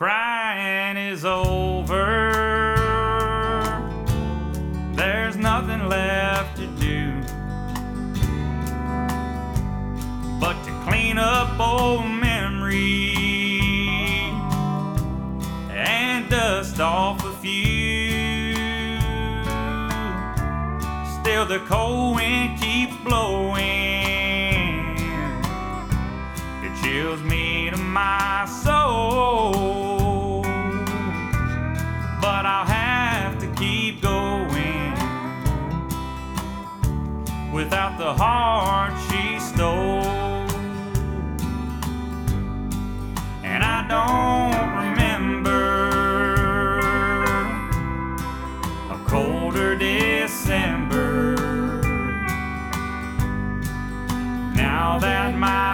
crying is over. There's nothing left to do but to clean up old memories and dust off a few. Still the cold wind keeps blowing. It chills me to my soul, but I'll have to keep going without the heart she stole. And I don't remember a colder December now that my